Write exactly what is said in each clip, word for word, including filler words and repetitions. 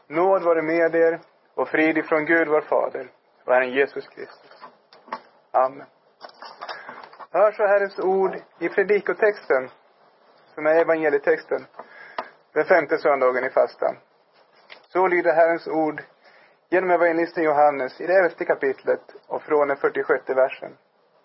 Nåd vare med er och frid ifrån Gud vår Fader och Herren Jesus Kristus. Amen. Hör så Herrens ord i predikotexten, som är evangelietexten, den femte söndagen i fastan. Så lyder Herrens ord genom evangelisten Johannes i det elfte kapitlet och från den fyrtiosjätte versen.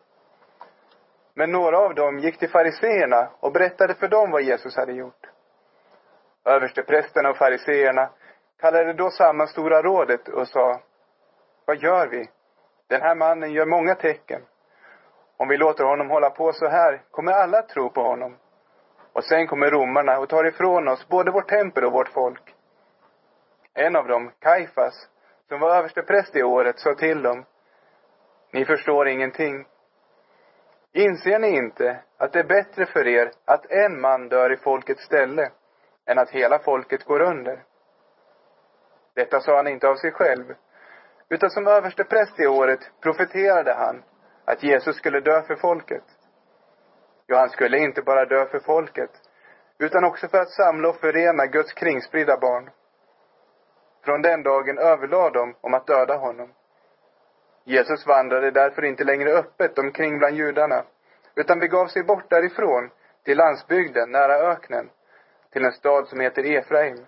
Men några av dem gick till fariseerna och berättade för dem vad Jesus hade gjort. Översteprästerna och fariseerna kallade då samman stora rådet och sa: vad gör vi? Den här mannen gör många tecken. Om vi låter honom hålla på så här kommer alla att tro på honom. Och sen kommer romarna och tar ifrån oss både vårt tempel och vårt folk. En av dem, Kajfas, som var överstepräst i året, sa till dem: ni förstår ingenting. Inser ni inte att det är bättre för er att en man dör i folkets ställe än att hela folket går under? Detta sa han inte av sig själv, utan som överstepräst i året profeterade han att Jesus skulle dö för folket. Ja, han skulle inte bara dö för folket, utan också för att samla och förena Guds kringspridda barn. Från den dagen överlade de om att döda honom. Jesus vandrade därför inte längre öppet omkring bland judarna, utan begav sig bort därifrån till landsbygden nära öknen, till en stad som heter Efraim.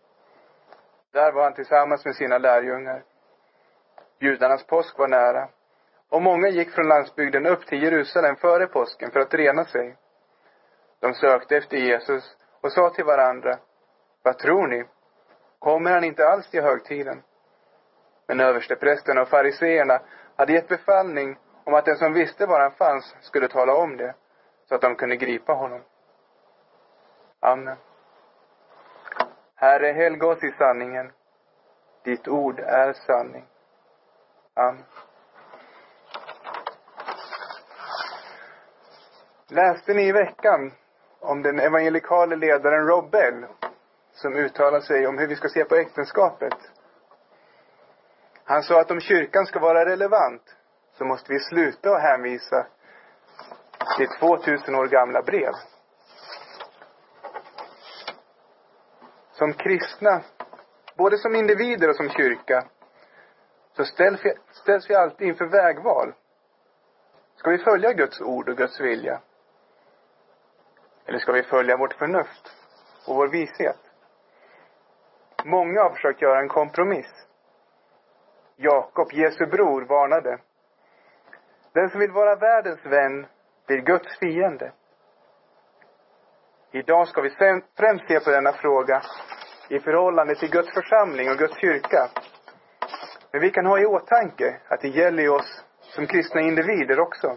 Där var han tillsammans med sina lärjungar. Judarnas påsk var nära, och många gick från landsbygden upp till Jerusalem före påsken för att rena sig. De sökte efter Jesus och sa till varandra: vad tror ni? Kommer han inte alls till högtiden? Men översteprästerna och fariseerna hade gett befallning om att den som visste var han fanns skulle tala om det, så att de kunde gripa honom. Amen. Herre, helga oss i sanningen. Ditt ord är sanning. Amen. Läste ni i veckan om den evangelikale ledaren Rob Bell, som uttalar sig om hur vi ska se på äktenskapet? Han sa att om kyrkan ska vara relevant så måste vi sluta att hänvisa till tvåtusen år gamla brev. Som kristna, både som individer och som kyrka, så ställs vi, ställs vi alltid inför vägval. Ska vi följa Guds ord och Guds vilja? Eller ska vi följa vårt förnuft och vår vishet? Många har försökt göra en kompromiss. Jakob, Jesu bror, varnade: den som vill vara världens vän blir Guds fiende. Idag ska vi främst se på denna fråga i förhållande till Guds församling och Guds kyrka. Men vi kan ha i åtanke att det gäller oss som kristna individer också.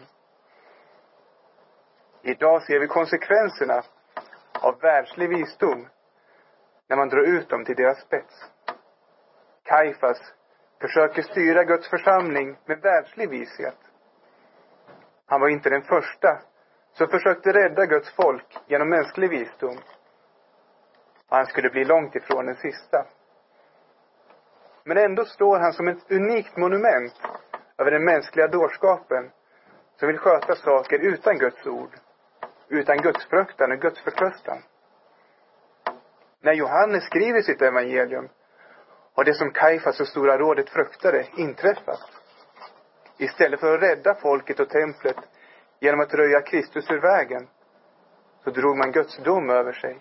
Idag ser vi konsekvenserna av världslig visdom när man drar ut dem till deras spets. Kajfas försöker styra Guds församling med världslig vishet. Han var inte den första som försökte rädda Guds folk genom mänsklig visdom. Han skulle bli långt ifrån den sista. Men ändå står han som ett unikt monument över den mänskliga dårskapen som vill sköta saker utan Guds ord, utan Guds fruktan och Guds förtröstan. När Johannes skriver sitt evangelium har det som Kajfas och Stora rådet fruktade inträffat. Istället för att rädda folket och templet genom att röja Kristus ur vägen, så drog man Guds dom över sig.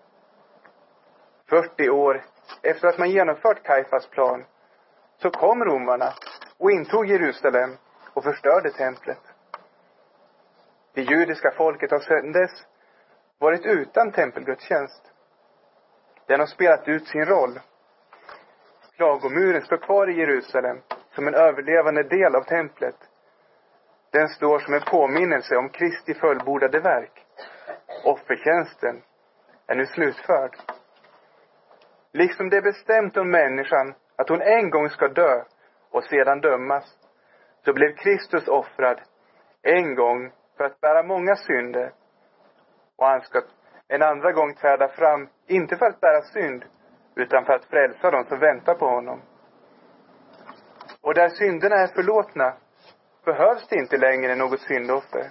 fyrtio år efter att man genomfört Kajfas plan så kom romarna och intog Jerusalem och förstörde templet. Det judiska folket har sedan dess varit utan tempelgudstjänst. Den har spelat ut sin roll. Klagomuren står kvar i Jerusalem som en överlevande del av templet. Den står som en påminnelse om Kristi fullbordade verk. Offertjänsten är nu slutförd. Liksom det är bestämt om människan att hon en gång ska dö och sedan dömas, så blev Kristus offrad en gång för att bära många synder. Och han ska en andra gång träda fram, inte för att bära synd, utan för att frälsa dem som väntar på honom. Och där synderna är förlåtna behövs det inte längre något syndoffer.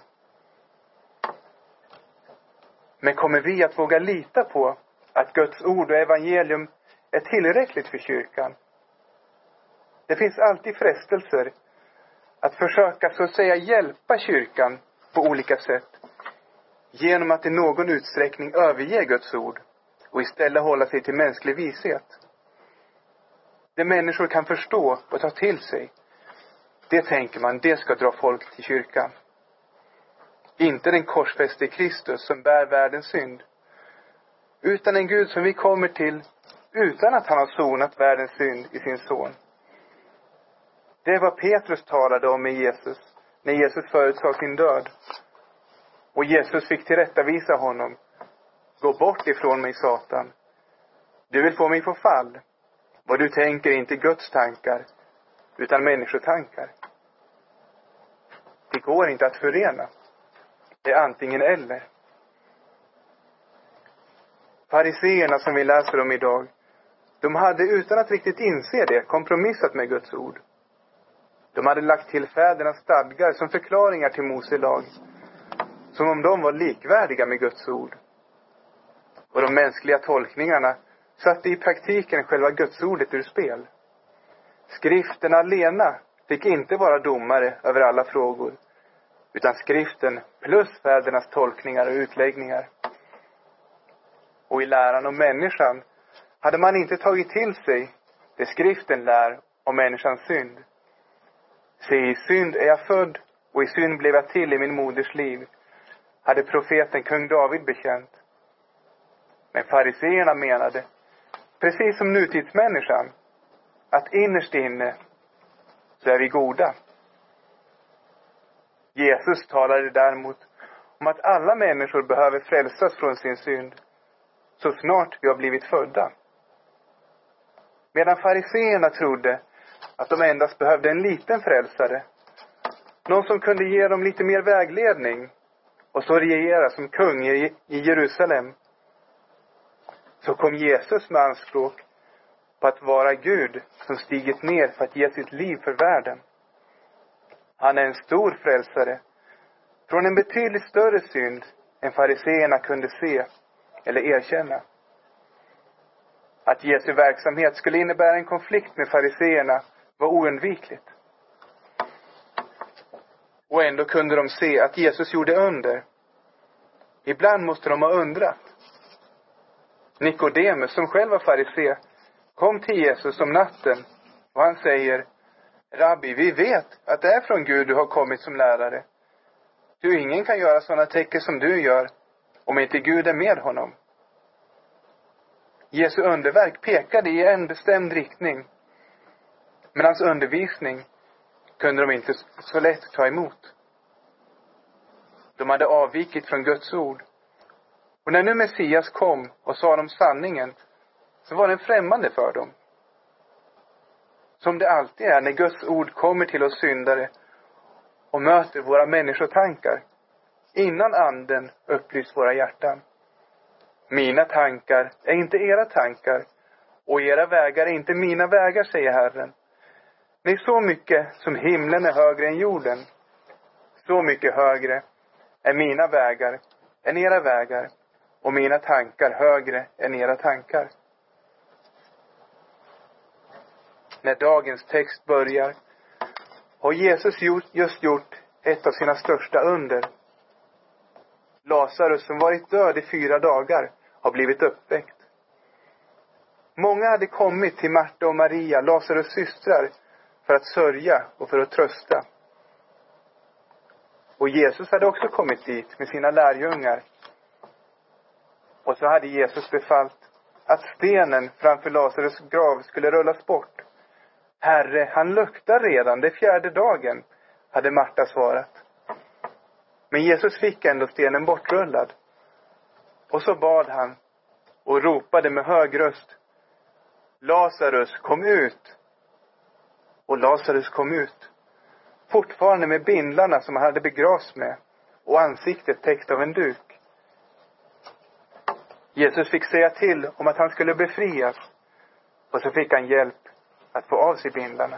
Men kommer vi att våga lita på att Guds ord och evangelium är tillräckligt för kyrkan. Det finns alltid frestelser att försöka så att säga hjälpa kyrkan på olika sätt genom att i någon utsträckning överge Guds ord och istället hålla sig till mänsklig vishet. Det människor kan förstå och ta till sig, det tänker man, det ska dra folk till kyrkan. Inte den korsfäste Kristus som bär världens synd, utan en Gud som vi kommer till utan att han har sonat världens synd i sin son. Det är vad Petrus talade om med Jesus när Jesus förutsade sin död. Och Jesus fick tillrättavisa honom. Gå bort ifrån mig, Satan. Du vill få mig på fall. Vad du tänker är inte Guds tankar, utan människotankar. Det går inte att förena. Det är antingen eller. Fariseerna som vi läser om idag, de hade utan att riktigt inse det kompromissat med Guds ord. De hade lagt till fädernas stadgar som förklaringar till Mose lag, som om de var likvärdiga med Guds ord. Och de mänskliga tolkningarna satte i praktiken själva Guds ordet ur spel. Skriften alena fick inte vara domare över alla frågor, utan skriften plus fädernas tolkningar och utläggningar. Och i läran om människan hade man inte tagit till sig det skriften lär om människans synd. Se, i synd är jag född och i synd blev jag till i min moders liv, hade profeten kung David bekänt. Men fariseerna menade, precis som nutidsmänniskan, att innerst inne så är vi goda. Jesus talade däremot om att alla människor behöver frälsas från sin synd så snart vi har blivit födda. Medan fariseerna trodde att de endast behövde en liten frälsare, någon som kunde ge dem lite mer vägledning och så regera som kung i Jerusalem, så kom Jesus med anspråk på att vara Gud som stigit ner för att ge sitt liv för världen. Han är en stor frälsare från en betydligt större synd än fariseerna kunde se eller erkänna. Att Jesu verksamhet skulle innebära en konflikt med fariseerna var oundvikligt. Och ändå kunde de se att Jesus gjorde under. Ibland måste de ha undrat. Nikodemus, som själv var farisé, kom till Jesus om natten och han säger: Rabbi, vi vet att det är från Gud du har kommit som lärare. Du, ingen kan göra sådana tecken som du gör om inte Gud är med honom. Jesu underverk pekade i en bestämd riktning, men hans undervisning kunde de inte så lätt ta emot. De hade avvikit från Guds ord. Och när nu Messias kom och sa dem sanningen, så var den främmande för dem. Som det alltid är när Guds ord kommer till oss syndare och möter våra människotankar, innan anden upplyst våra hjärtan. Mina tankar är inte era tankar, och era vägar är inte mina vägar, säger Herren. Nej, så mycket som himlen är högre än jorden, så mycket högre är mina vägar än era vägar, och mina tankar högre än era tankar. När dagens text börjar har Jesus just gjort ett av sina största under. Lazarus, som varit död i fyra dagar, har blivit uppväckt. Många hade kommit till Marta och Maria, Lazarus systrar, för att sörja och för att trösta. Och Jesus hade också kommit dit med sina lärjungar. Och så hade Jesus befallt att stenen framför Lazarus grav skulle rullas bort. Herre, han luktar redan, det är fjärde dagen, hade Marta svarat. Men Jesus fick ändå stenen bortrullad. Och så bad han och ropade med hög röst: Lazarus, kom ut! Och Lazarus kom ut, fortfarande med bindlarna som han hade begravts med och ansiktet täckt av en duk. Jesus fick säga till om att han skulle befrias, och så fick han hjälp att få av sig bindlarna.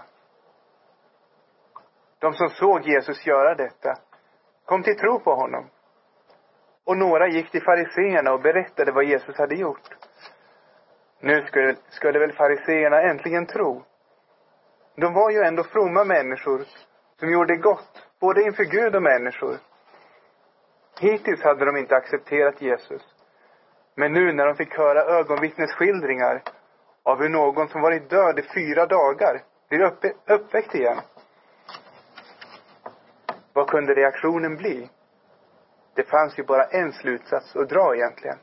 De som såg Jesus göra detta kom till tro på honom. Och några gick till fariseerna och berättade vad Jesus hade gjort. Nu skulle, skulle väl fariseerna äntligen tro. De var ju ändå fromma människor som gjorde gott, både inför Gud och människor. Hittills hade de inte accepterat Jesus. Men nu när de fick höra ögonvittnesskildringar av hur någon som varit död i fyra dagar blir uppe, uppväckt igen. Vad kunde reaktionen bli? Det fanns ju bara en slutsats att dra egentligen.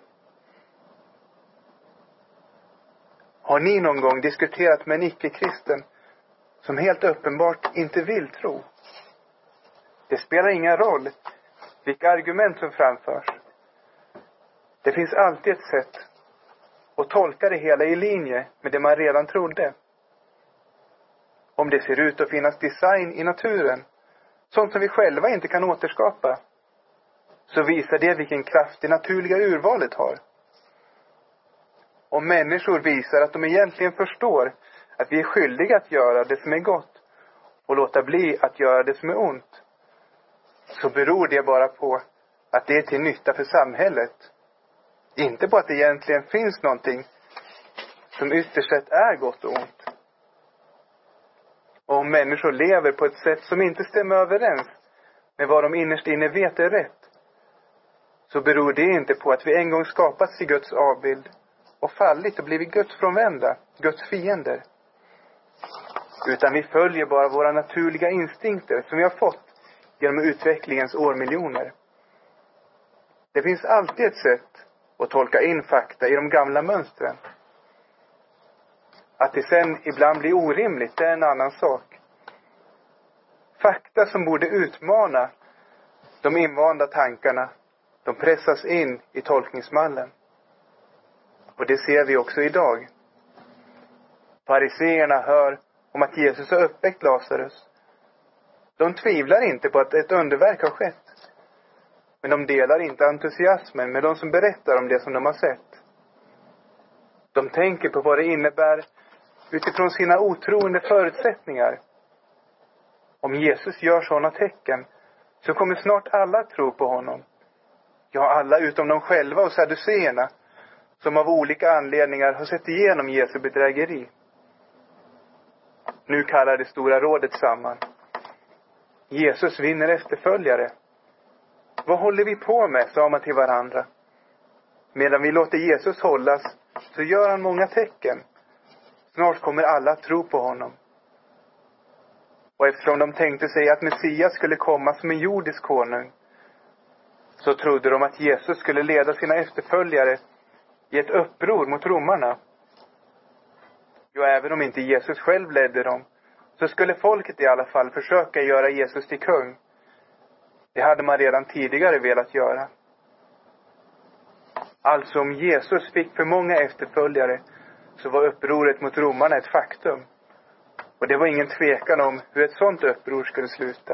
Har ni någon gång diskuterat med en icke-kristen som helt uppenbart inte vill tro? Det spelar ingen roll vilka argument som framförs. Det finns alltid ett sätt att tolka det hela i linje med det man redan trodde. Om det ser ut att finnas design i naturen, sånt som vi själva inte kan återskapa, så visar det vilken kraft det naturliga urvalet har. Om människor visar att de egentligen förstår att vi är skyldiga att göra det som är gott och låta bli att göra det som är ont, så beror det bara på att det är till nytta för samhället. Inte på att det egentligen finns någonting som ytterst sett är gott och ont. Och om människor lever på ett sätt som inte stämmer överens med vad de innerst inne vet är rätt, så beror det inte på att vi en gång skapats i Guds avbild och fallit och blivit Guds frånvända, Guds fiender. Utan vi följer bara våra naturliga instinkter som vi har fått genom utvecklingens årmiljoner. Det finns alltid ett sätt att tolka in fakta i de gamla mönstren. Att det sen ibland blir orimligt, det är en annan sak. Fakta som borde utmana de invanda tankarna, de pressas in i tolkningsmallen. Och det ser vi också idag. Fariseerna hör om att Jesus har uppväckt Lazarus. De tvivlar inte på att ett underverk har skett. Men de delar inte entusiasmen med de som berättar om det som de har sett. De tänker på vad det innebär utifrån sina otroende förutsättningar. Om Jesus gör sådana tecken, så kommer snart alla tro på honom. Ja, alla utom de själva och sadduceerna, som av olika anledningar har sett igenom Jesu bedrägeri. Nu kallar det stora rådet samman. Jesus vinner efterföljare. Vad håller vi på med, sa man till varandra. Medan vi låter Jesus hållas, så gör han många tecken. Snart kommer alla tro på honom. Och eftersom de tänkte sig att Messias skulle komma som en jordisk konung, så trodde de att Jesus skulle leda sina efterföljare i ett uppror mot romarna. Jo, även om inte Jesus själv ledde dem, så skulle folket i alla fall försöka göra Jesus till kung. Det hade man redan tidigare velat göra. Alltså om Jesus fick för många efterföljare, så var upproret mot romarna ett faktum. Och det var ingen tvekan om hur ett sådant uppror skulle sluta.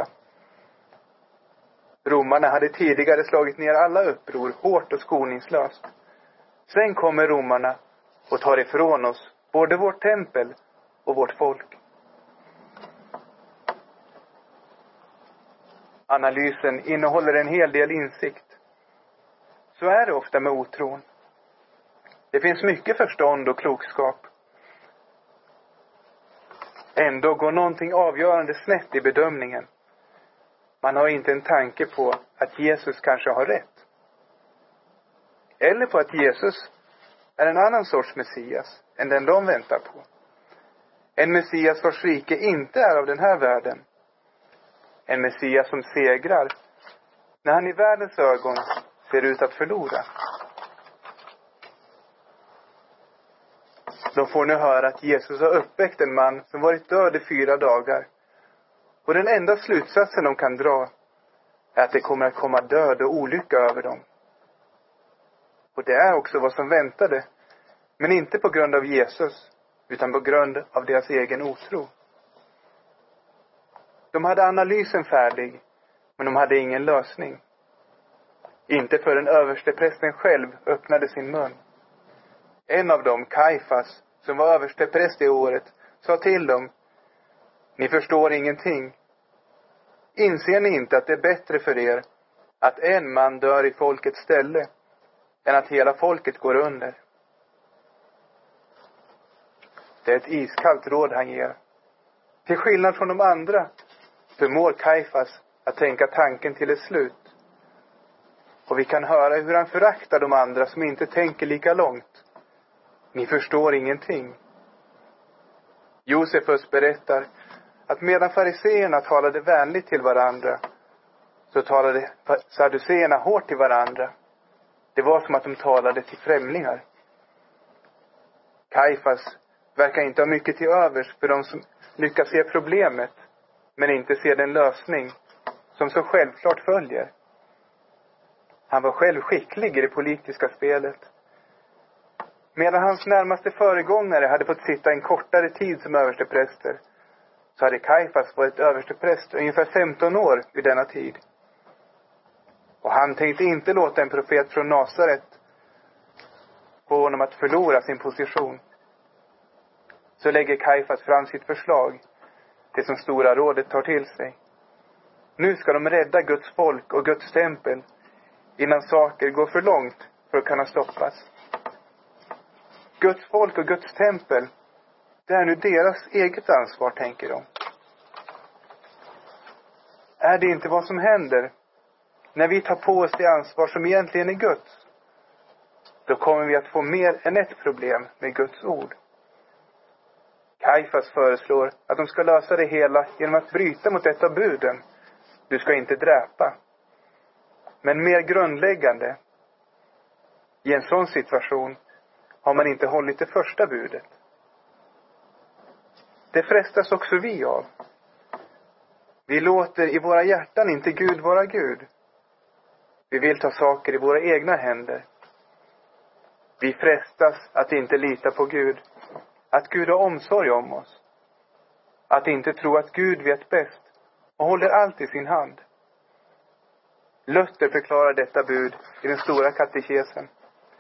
Romarna hade tidigare slagit ner alla uppror hårt och skoningslöst. Sen kommer romarna och tar ifrån oss både vårt tempel och vårt folk. Analysen innehåller en hel del insikt. Så är det ofta med otron. Det finns mycket förstånd och klokskap. Ändå går någonting avgörande snett i bedömningen. Man har inte en tanke på att Jesus kanske har rätt. Eller på att Jesus är en annan sorts Messias än den de väntar på. En Messias vars rike inte är av den här världen. En Messias som segrar när han i världens ögon ser ut att förlora. De får nu höra att Jesus har uppväckt en man som varit död i fyra dagar. Och den enda slutsatsen de kan dra är att det kommer att komma död och olycka över dem. Och det är också vad som väntade. Men inte på grund av Jesus, utan på grund av deras egen otro. De hade analysen färdig, men de hade ingen lösning. Inte förrän översteprästen själv öppnade sin mun. En av dem, Kajfas, som var överstepräst i året, sa till dem: ni förstår ingenting. Inser ni inte att det är bättre för er att en man dör i folkets ställe än att hela folket går under? Det är ett iskallt råd han ger. Till skillnad från de andra förmår Kajfas att tänka tanken till ett slut. Och vi kan höra hur han föraktar de andra som inte tänker lika långt. Ni förstår ingenting. Josefus berättar att medan fariseerna talade vänligt till varandra, så talade sadduceerna hårt till varandra. Det var som att de talade till främlingar. Kajfas verkar inte ha mycket till övers för de som lyckas se problemet, men inte ser den lösning som så självklart följer. Han var själv skicklig i det politiska spelet. Medan hans närmaste föregångare hade fått sitta en kortare tid som överstepräster, så hade Kajfas varit överstepräst ungefär femton år vid denna tid. Och han tänkte inte låta en profet från Nasaret få honom att förlora sin position. Så lägger Kajfas fram sitt förslag, det som Stora rådet tar till sig. Nu ska de rädda Guds folk och Guds tempel innan saker går för långt för att kunna stoppas. Guds folk och Guds tempel, det är nu deras eget ansvar, tänker de. Är det inte vad som händer när vi tar på oss det ansvar som egentligen är Guds? Då kommer vi att få mer än ett problem med Guds ord. Kajfas föreslår att de ska lösa det hela genom att bryta mot ett av buden. Du ska inte dräpa. Men mer grundläggande, i en sån situation har man inte hållit det första budet. Det frestas också vi av. Vi låter i våra hjärtan inte Gud vara Gud. Vi vill ta saker i våra egna händer. Vi frestas att inte lita på Gud. Att Gud har omsorg om oss. Att inte tro att Gud vet bäst och håller allt i sin hand. Luther förklarar detta bud i den stora katekesen.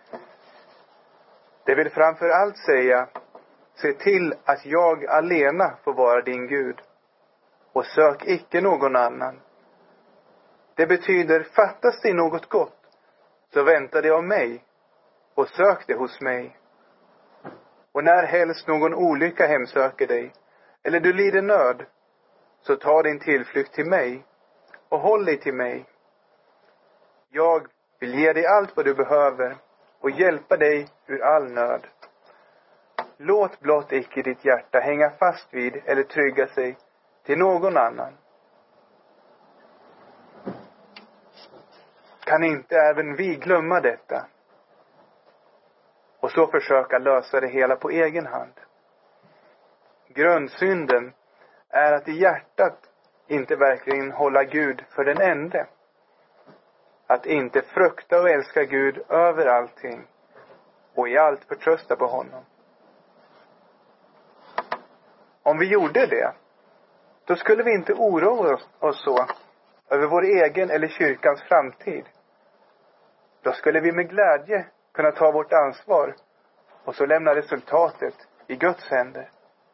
Det vill framför allt säga: se till att jag alena får vara din Gud. Och sök icke någon annan. Det betyder, fattas det något gott, så vänta det av mig. Och sök det hos mig. Och när helst någon olycka hemsöker dig, eller du lider nöd, så ta din tillflykt till mig och håll dig till mig. Jag vill ge dig allt vad du behöver och hjälpa dig ur all nöd. Låt blott icke ditt hjärta hänga fast vid eller trygga sig till någon annan. Kan inte även vi glömma detta och så försöka lösa det hela på egen hand? Grundsynden är att i hjärtat inte verkligen hålla Gud för den ende. Att inte frukta och älska Gud över allting och i allt förtrösta på honom. Om vi gjorde det, då skulle vi inte oroa oss så över vår egen eller kyrkans framtid. Då skulle vi med glädje kunna ta vårt ansvar och så lämna resultatet i Guds händer.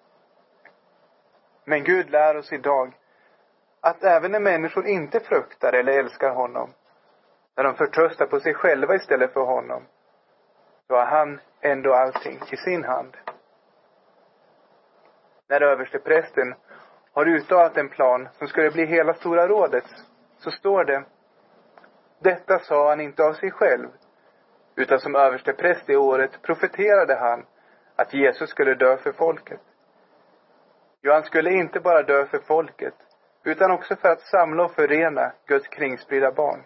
Men Gud lär oss idag att även när människor inte fruktar eller älskar honom, när de förtröstar på sig själva istället för honom, så har han ändå allting i sin hand. När översteprästen har uttalat en plan som skulle bli hela Stora rådets, så står det: detta sa han inte av sig själv, utan som överstepräst i året profeterade han att Jesus skulle dö för folket. Jo, han skulle inte bara dö för folket, utan också för att samla och förena Guds kringspridda barn.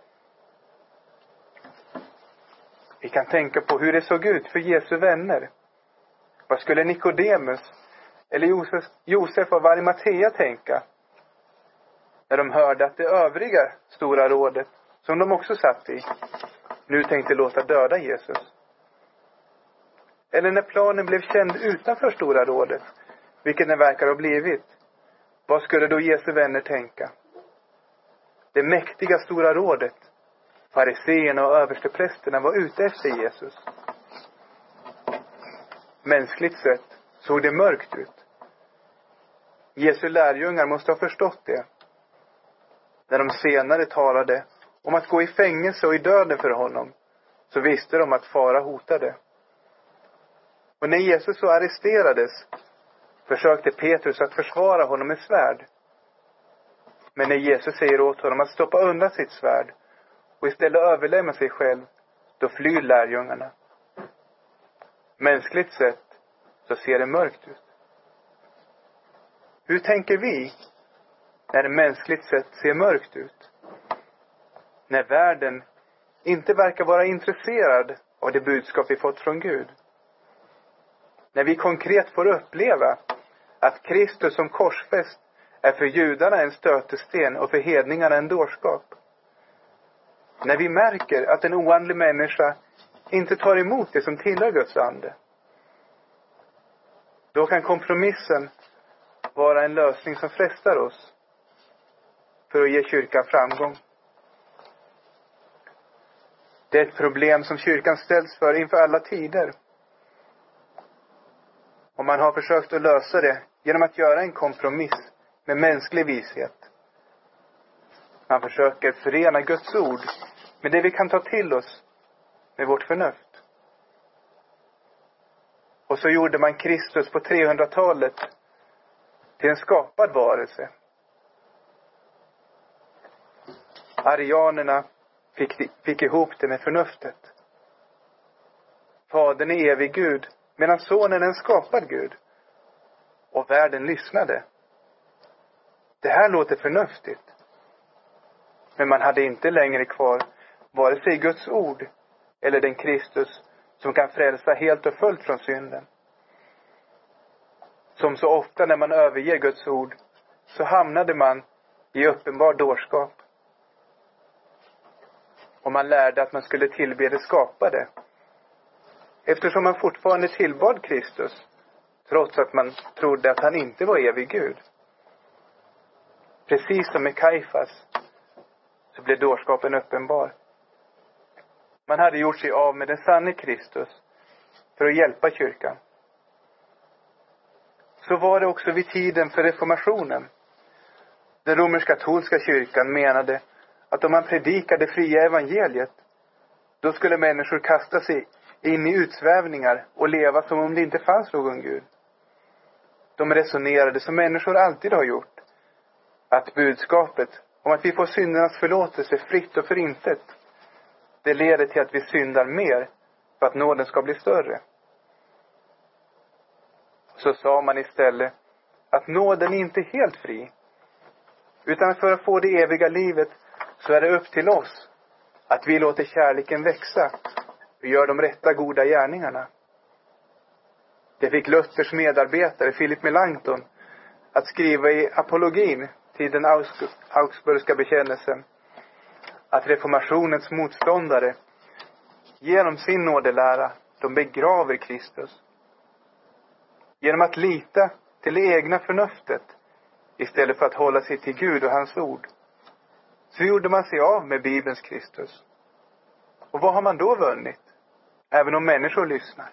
Vi kan tänka på hur det såg ut för Jesu vänner. Vad skulle Nikodemus eller Josef, Josef av Arimatea tänka när de hörde att det övriga Stora rådet, som de också satt i, nu tänkte låta döda Jesus? Eller när planen blev känd utanför Stora rådet, vilket den verkar ha blivit, vad skulle då Jesu vänner tänka? Det mäktiga Stora rådet, fariseerna och översteprästerna, var ute efter Jesus. Mänskligt sett såg det mörkt ut. Jesu lärjungar måste ha förstått det. När de senare talade om att gå i fängelse och i döden för honom, så visste de att fara hotade. Och när Jesus så arresterades försökte Petrus att försvara honom med svärd. Men när Jesus säger åt honom att stoppa undan sitt svärd och istället överlämna sig själv, då flyr lärjungarna. Mänskligt sett så ser det mörkt ut. Hur tänker vi när det mänskligt sett ser mörkt ut? När världen inte verkar vara intresserad av det budskap vi fått från Gud. När vi konkret får uppleva att Kristus som korsfäst är för judarna en stötesten och för hedningarna en dårskap. När vi märker att en oandlig människa inte tar emot det som tillhör Guds ande. Då kan kompromissen vara en lösning som frestar oss för att ge kyrkan framgång. Det är ett problem som kyrkan ställs för inför alla tider. Och man har försökt att lösa det genom att göra en kompromiss med mänsklig vishet. Man försöker förena Guds ord med det vi kan ta till oss med vårt förnuft. Och så gjorde man Kristus på trehundratalet till en skapad varelse. Arianerna fick, fick ihop det med förnuftet. Fadern är evig Gud, medan sonen är en skapad Gud. Och världen lyssnade. Det här låter förnuftigt. Men man hade inte längre kvar vare sig Guds ord eller den Kristus som kan frälsa helt och fullt från synden. Som så ofta när man överger Guds ord så hamnade man i uppenbar dårskap. Och man lärde att man skulle tillbe det skapade. Eftersom man fortfarande tillbad Kristus trots att man trodde att han inte var evig Gud. Precis som med Kajfas så blev dårskapen uppenbar. Man hade gjort sig av med den sanne Kristus för att hjälpa kyrkan. Så var det också vid tiden för reformationen. Den romersk-katolska kyrkan menade att om man predikade fria evangeliet, då skulle människor kasta sig in i utsvävningar och leva som om det inte fanns någon Gud. De resonerade som människor alltid har gjort, att budskapet om att vi får syndernas förlåtelse fritt och förintet, det leder till att vi syndar mer för att nåden ska bli större. Så sa man istället att nåden inte är helt fri, utan för att få det eviga livet så är det upp till oss att vi låter kärleken växa och gör de rätta goda gärningarna. Det fick Luthers medarbetare Philip Melanchthon att skriva i apologin till den Augsburgska bekännelsen att reformationens motståndare genom sin nådelära de begraver Kristus. Genom att lita till det egna förnuftet istället för att hålla sig till Gud och hans ord, så gjorde man sig av med Bibelns Kristus. Och vad har man då vunnit? Även om människor lyssnar.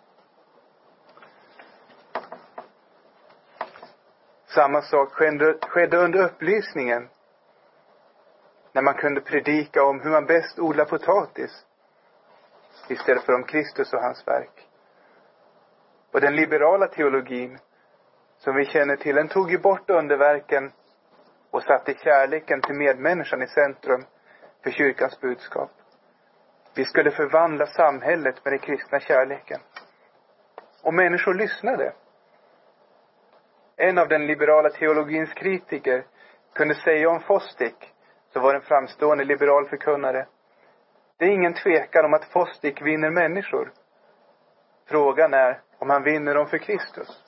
Samma sak skedde, skedde under upplysningen. När man kunde predika om hur man bäst odlar potatis istället för om Kristus och hans verk. Och den liberala teologin som vi känner till, den tog ju bort underverken och satte kärleken till medmänniskan i centrum för kyrkans budskap. Vi skulle förvandla samhället med den kristna kärleken. Och människor lyssnade. En av den liberala teologins kritiker kunde säga om Fosdick, så var en framstående liberal förkunnare: det är ingen tvekan om att Fosdick vinner människor. Frågan är om han vinner dem för Kristus.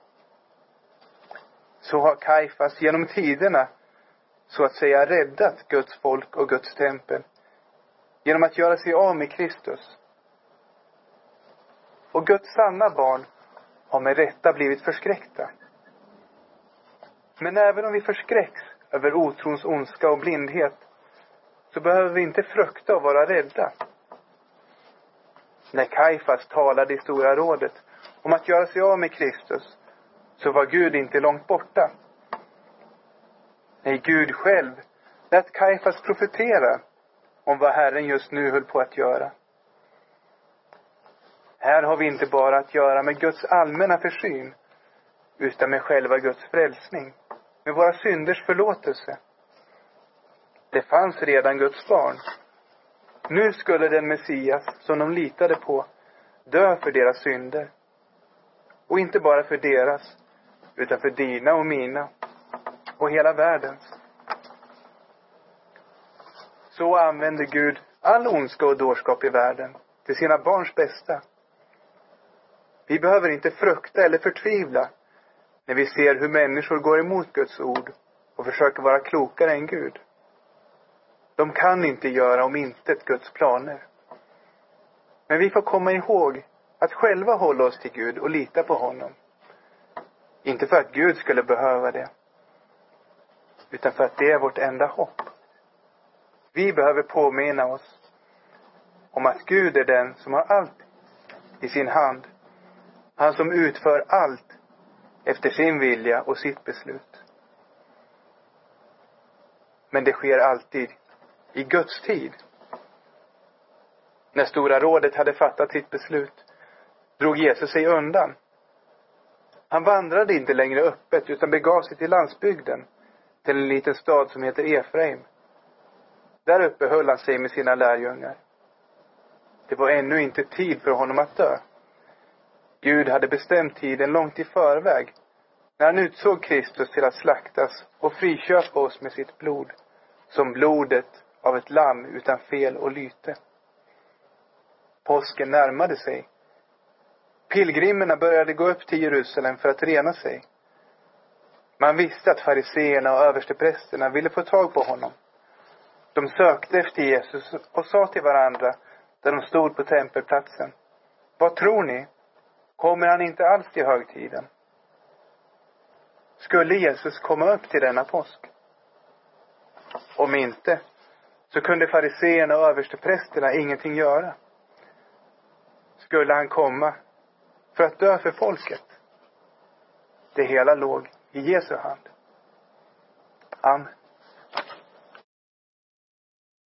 Så har Kajfas genom tiderna så att säga räddat Guds folk och Guds tempel genom att göra sig av med Kristus. Och Guds sanna barn har med rätta blivit förskräckta. Men även om vi förskräcks över otrons ondska och blindhet, så behöver vi inte frukta och vara rädda. När Kajfas talade i Stora rådet om att göra sig av med Kristus, så var Gud inte långt borta. Nej, Gud själv lät Kajfas profetera om vad Herren just nu höll på att göra. Här har vi inte bara att göra med Guds allmänna försyn, utan med själva Guds frälsning, med våra synders förlåtelse. Det fanns redan Guds barn. Nu skulle den Messias som de litade på dö för deras synder. Och inte bara för deras, utan för dina och mina och hela världens. Så använder Gud all ondska och dårskap i världen till sina barns bästa. Vi behöver inte frukta eller förtvivla när vi ser hur människor går emot Guds ord och försöker vara klokare än Gud. De kan inte göra om intet Guds planer. Men vi får komma ihåg att själva hålla oss till Gud och lita på honom. Inte för att Gud skulle behöva det, utan för att det är vårt enda hopp. Vi behöver påminna oss om att Gud är den som har allt i sin hand. Han som utför allt efter sin vilja och sitt beslut. Men det sker alltid i Guds tid. När Stora rådet hade fattat sitt beslut drog Jesus sig undan. Han vandrade inte längre öppet utan begav sig till landsbygden, till en liten stad som heter Efraim. Där uppe höll han sig med sina lärjungar. Det var ännu inte tid för honom att dö. Gud hade bestämt tiden långt i förväg när han utsåg Kristus till att slaktas och friköpa oss med sitt blod, som blodet av ett lamm utan fel och lyte. Påsken närmade sig. Pilgrimerna började gå upp till Jerusalem för att rena sig. Man visste att fariseerna och översteprästerna ville få tag på honom. De sökte efter Jesus och sa till varandra där de stod på tempelplatsen: vad tror ni? Kommer han inte alls till högtiden? Skulle Jesus komma upp till denna påsk? Om inte, så kunde fariseerna och översteprästerna ingenting göra. Skulle han komma för att dö för folket? Det hela låg i Jesu hand. Amen.